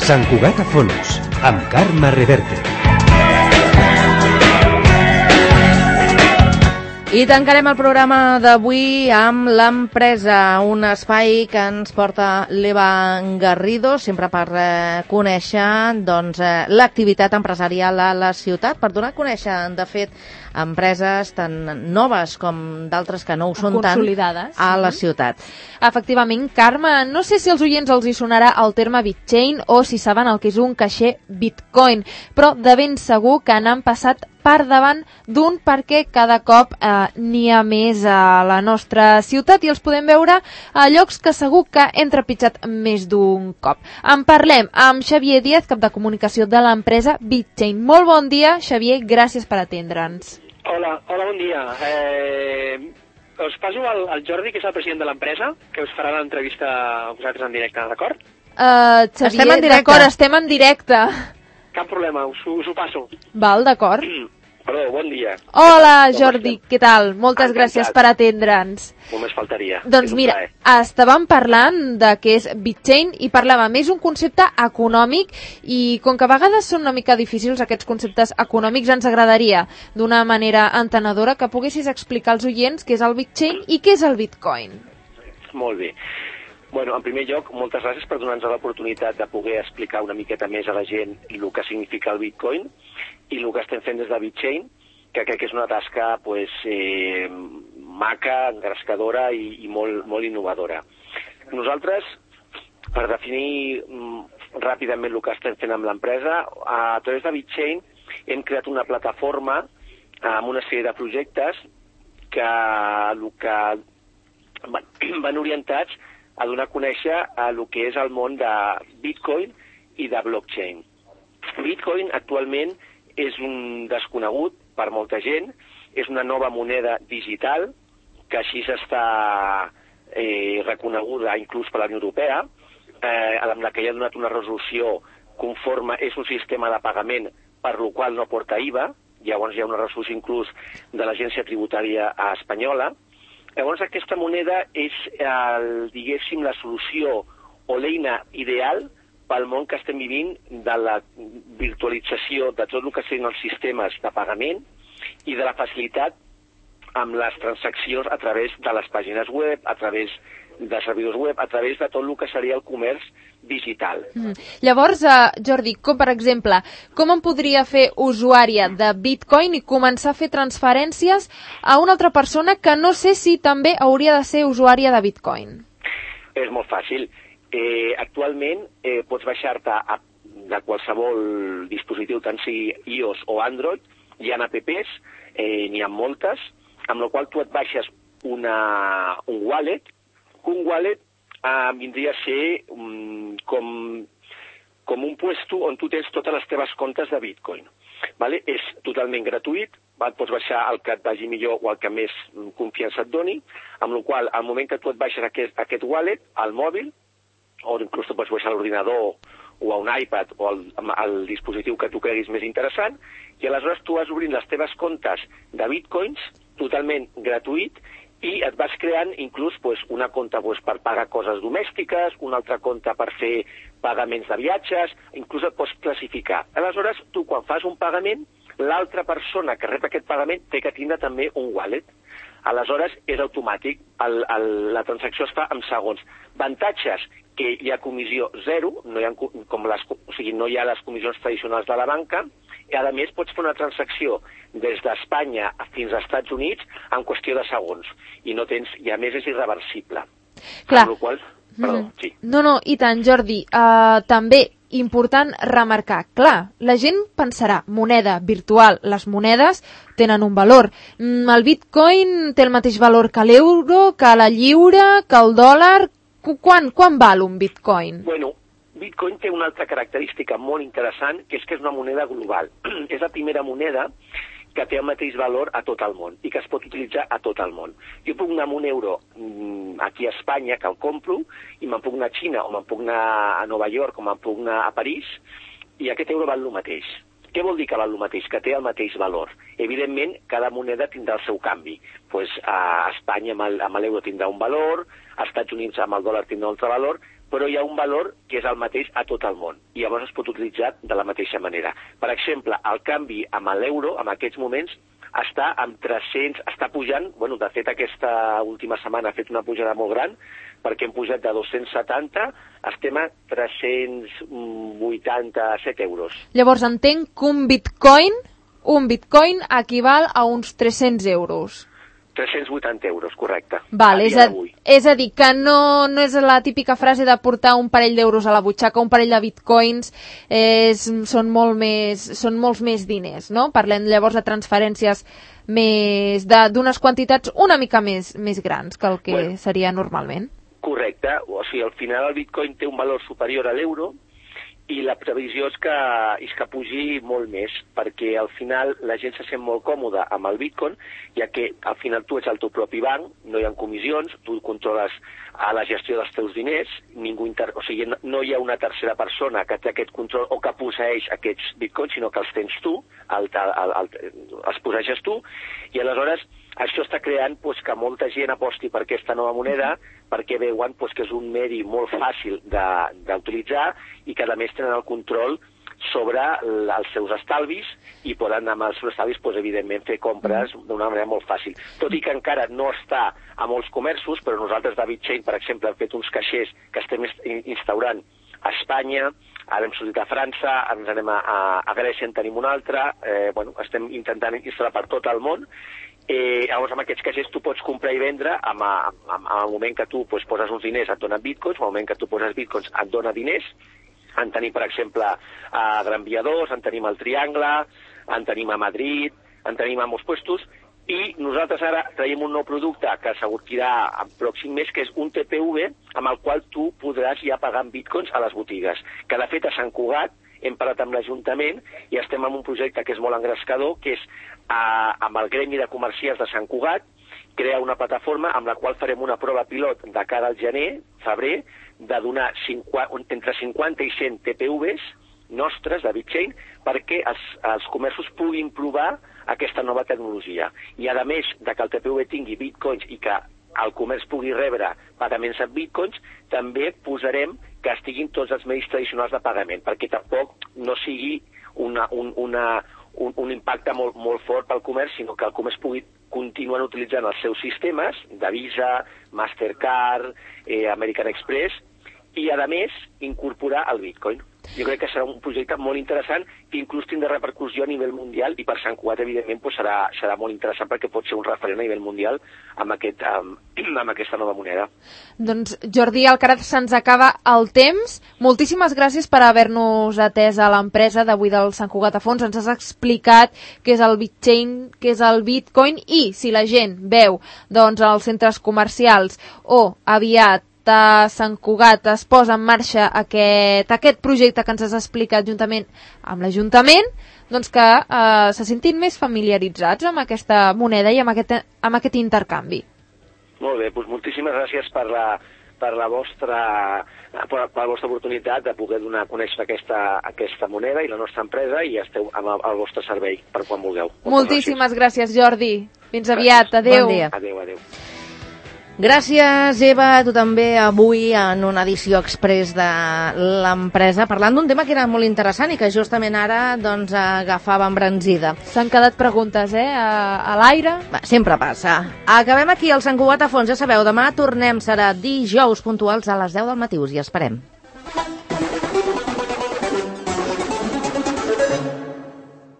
Sant Cugat a Fonos, amb Carme Reverte. I tancarem el programa d'avui amb l'empresa, un espai que ens porta l'Eva Garrido, sempre per conèixer l'activitat empresarial a la ciutat, per donar a conèixer, de fet, empreses tan noves com d'altres que no ho són tant a la ciutat. Efectivament, Carme, no sé si als oients els hi sonarà el terme BitChain o si saben el que és un caixer Bitcoin, però de ben segur que n'han passat per davant d'un perquè cada cop n'hi ha més a la nostra ciutat i els podem veure a llocs que segur que hem trepitjat més d'un cop. En parlem amb Xavier Díaz, cap de comunicació de l'empresa BitChain. Molt bon dia, Xavier, gràcies per atendre'ns. Hola, bon dia. Us passo al Jordi, que és el president de l'empresa, que us farà l'entrevista a vosaltres en directe, d'acord? Xavier, d'acord, estem en directe. Cap problema, us ho passo. Val, d'acord. Perdó, bon dia. Hola, Jordi, què tal? Moltes gràcies per atendre'ns. Només faltaria. Doncs mira, estàvem parlant de què és BitChain i parlàvem, és un concepte econòmic i com que a vegades són una mica difícils aquests conceptes econòmics, ens agradaria d'una manera entenedora que poguessis explicar als oients què és el BitChain i què és el Bitcoin. Molt bé. Bueno, en primer lloc, moltes gràcies per donar-nos l'oportunitat de poder explicar una miqueta més a la gent el que significa el Bitcoin i el que estem fent des de BitChain, que crec que és una tasca maca, engrescadora i molt innovadora. Nosaltres, per definir ràpidament el que estem fent amb l'empresa, a través de BitChain hem creat una plataforma amb una sèrie de projectes que van orientats a donar a conèixer el que és el món de Bitcoin i de blockchain. Bitcoin actualment és un desconegut per molta gent, és una nova moneda digital que així està reconeguda inclús per la Unió Europea, amb la que ja ha donat una resolució conforme és un sistema de pagament per lo qual no porta IVA, llavors hi ha una resolució inclús de l'Agència Tributària Espanyola. Llavors aquesta moneda és, diguéssim, la solució o l'eina ideal pel món que estem vivint de la virtualització de tot el que són els sistemes de pagament i de la facilitat amb les transaccions a través de les pàgines web, a través de servidors web, a través de tot el que seria el comerç digital. Llavors, Jordi, com per exemple, com em podria fer usuària de Bitcoin i començar a fer transferències a una altra persona que no sé si també hauria de ser usuària de Bitcoin? És molt fàcil. Actualment pots baixar-te de qualsevol dispositiu, tant sigui iOS o Android, hi ha apps, n'hi ha moltes, amb la qual tu et baixes un wallet. Un wallet vindria a ser com un puesto on tu tens totes les teves comptes de Bitcoin. Vale? És totalment gratuït, et pots baixar el que et vagi millor o el que més confiança et doni, amb la qual al moment que tu et baixes aquest wallet al mòbil, o inclús tu pots baixar a l'ordinador o a un iPad o al dispositiu que tu creguis més interessant, i aleshores tu vas obrint les teves comptes de Bitcoins totalment gratuït i et vas creant inclús una compte per pagar coses domèstiques, una altra compte per fer pagaments de viatges, inclús et pots classificar. Aleshores, tu quan fas un pagament, l'altra persona que rep aquest pagament té que tindre també un wallet. Aleshores, és automàtic, la transacció es fa en segons. Avantatges, que hi ha comissió zero, no hi ha les comissions tradicionals de la banca, i a més pots fer una transacció des d'Espanya fins als Estats Units en qüestió de segons, i a més és irreversible. Clar. Sí. No, i tant, Jordi. També important remarcar, clar, la gent pensarà moneda virtual, les monedes tenen un valor. El Bitcoin té el mateix valor que l'euro, que la lliura, que el dòlar. Quan val un Bitcoin? Bueno, Bitcoin té una altra característica molt interessant, que és una moneda global. És la primera moneda que té el mateix valor a tot el món i que es pot utilitzar a tot el món. Jo puc anar amb un euro aquí a Espanya, que el compro, i me'n puc anar a Xina, o me'n puc anar a Nova York, o me'n puc anar a París, i aquest euro val el mateix. Què vol dir que val el mateix? Que té el mateix valor. Evidentment, cada moneda tindrà el seu canvi. A Espanya amb l'euro tindrà un valor, als Estats Units amb el dòlar tindrà un altre valor, però hi ha un valor que és el mateix a tot el món, i llavors es pot utilitzar de la mateixa manera. Per exemple, el canvi amb l'euro, en aquests moments, està amb 300, està pujant, bueno, de fet aquesta última setmana ha fet una pujada molt gran, perquè hem pujat de 270, estem a 387 euros. Llavors entenc que un bitcoin equival a uns 300 euros. 380 euros, correcte. Val, és a dir, que no és la típica frase de portar un parell d'euros a la butxaca, un parell de bitcoins són molts més diners, no? Parlem llavors de transferències d'unes quantitats una mica més grans que el que seria normalment. Correcte, o sigui, al final el bitcoin té un valor superior a l'euro, i la previsió és que pugi molt més, perquè al final la gent se sent molt còmoda amb el bitcoin, ja que al final tu ets el teu propi banc, no hi ha comissions, tu controles la gestió dels teus diners, o sigui, no hi ha una tercera persona que té aquest control o que posseeix aquests bitcoins, sinó que els tens tu, els posseixes tu, i aleshores això està creant que molta gent aposti per aquesta nova moneda, perquè veuen que és un medi molt fàcil d'utilitzar i que a més tenen el control sobre els seus estalvis i poden amb els seus estalvis evidentment fer compres d'una manera molt fàcil. Tot i que encara no està a molts comerços, però nosaltres de BitChain, per exemple, hem fet uns caixers que estem instaurant a Espanya, ara hem sortit a França, ens anem a Grècia, en tenim un altre, estem intentant instal·lar per tot el món. Llavors amb aquests caixers tu pots comprar i vendre en el moment que tu poses uns diners et donen bitcoins, en el moment que tu poses bitcoins et dona diners. En tenim, per exemple, a Gran Via 2, en tenim al Triangle, en tenim a Madrid, en tenim a molts puestos, i nosaltres ara traiem un nou producte que sortirà en pròxim mes, que és un TPV, amb el qual tu podràs ja pagar en bitcoins a les botigues, que de fet a Sant Cugat hem parlat amb l'Ajuntament i estem en un projecte que és molt engrescador, que és amb el Gremi de Comerciants de Sant Cugat, crear una plataforma amb la qual farem una prova pilot de cara al febrer, de donar entre 50 i 100 TPVs nostres de BitChain perquè els comerços puguin provar aquesta nova tecnologia. I a més de que el TPV tingui bitcoins i que el comerç pugui rebre pagaments en bitcoins, també posarem que estiguin tots els medis tradicionals de pagament, perquè tampoc no sigui un impacte molt fort pel comerç, sinó que el comerç pugui continuar utilitzant els seus sistemes de Visa, Mastercard, American Express, i a més incorporar el bitcoin. Jo crec que serà un projecte molt interessant que inclús tindrà repercussió a nivell mundial i per Sant Cugat, evidentment, serà molt interessant perquè pot ser un referent a nivell mundial amb aquesta nova moneda. Doncs, Jordi Alcaraz, se'ns acaba el temps. Moltíssimes gràcies per haver-nos atès a l'empresa d'avui del Sant Cugat a Fons. Ens has explicat què és el BitChain, què és el Bitcoin i si la gent veu als centres comercials o aviat a Sant Cugat es posa en marxa aquest projecte que ens has explicat juntament amb l'Ajuntament, doncs que se sentin més familiaritzats amb aquesta moneda i amb aquest intercanvi. Molt bé, doncs moltíssimes gràcies per la vostra oportunitat de poder donar a conèixer aquesta moneda i la nostra empresa, i esteu al vostre servei per quan vulgueu. Moltíssimes gràcies, Jordi. Fins aviat. Adéu. Bon dia. Adéu. Gràcies, Eva, a tu també avui en una edició express de l'empresa, parlant d'un tema que era molt interessant i que justament ara agafava embranzida. S'han quedat preguntes, a l'aire. Sempre passa. Acabem aquí el Sant Cugat a Fons, ja sabeu, demà tornem, serà dijous puntuals a les 10 del matí, us hi esperem.